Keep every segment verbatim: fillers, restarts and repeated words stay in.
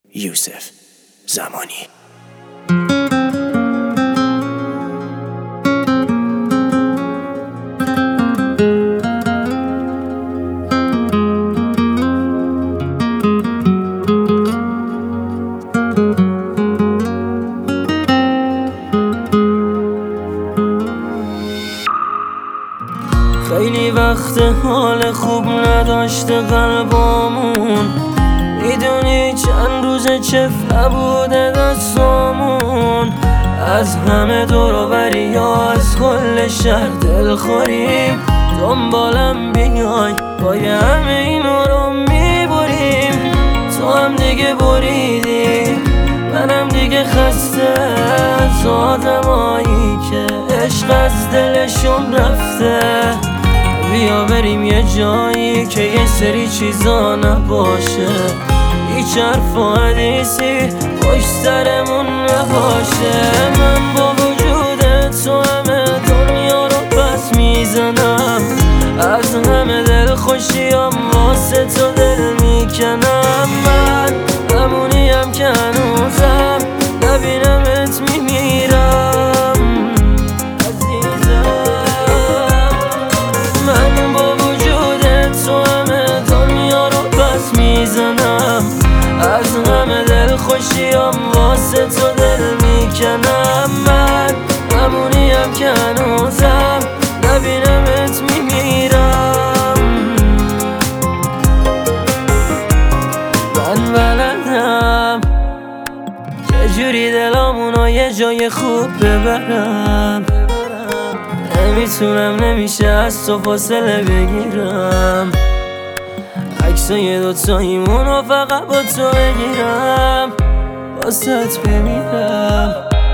یوسف زمانی. خیلی وقت حال خوب نداشته قلبامون، میدونی چند روز چف نبوده دستامون. از همه دور و بری یا از کل شهر دلخوریم، دنبالم بیای پای همه اینو رو میبریم. تو هم دیگه بریدی، منم دیگه خسته از آدمایی که عشق از دلشون رفته. بیا بریم یه جایی که یه سری چیزا نباشه، هیچ حرف و حدیثی پشت سرمون نباشه. من با وجود تو همه دنیا رو پس میزنم، از همه دل خوشیام واسه تو دل میکنم. من همونیم که هنوزم نبینمت میمیرم عزیزم. من با وجود تو همه دنیا رو پس میزنم، از همه دل خوشیام واسه تو دل میکنم. من همونیم که هنوزم نبینمت میمیرم. من بلدم چجوری دلامونو یه جای خوب ببرم، نمیتونم نمیشه از تو فاصله بگیرم. عکسای دوتاییمونو فقط با تو بگیرم، واسه بمیرم.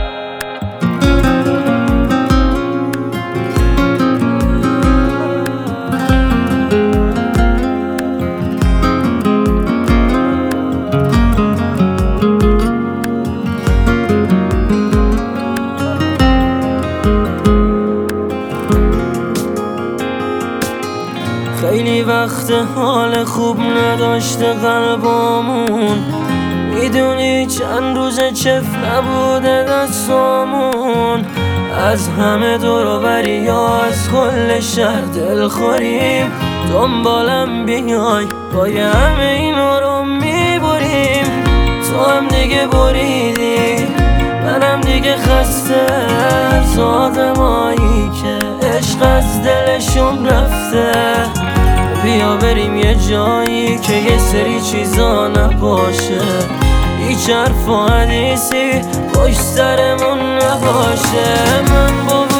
خیلی وقت حال خوب نداشته قلبامون، میدونی چند روز چف نبوده دستامون. از همه دور و بری یا از کل شهر دلخوریم، دنبالم بیای پای همه اینو رو میبریم. تو هم دیگه بریدی، منم دیگه خسته از آدمایی که عشق از دلشون رفته. بیا بریم یه جایی که یه سری چیزا نباشه، هیچ حرف و حدیثی پشت سرمون نباشه. من با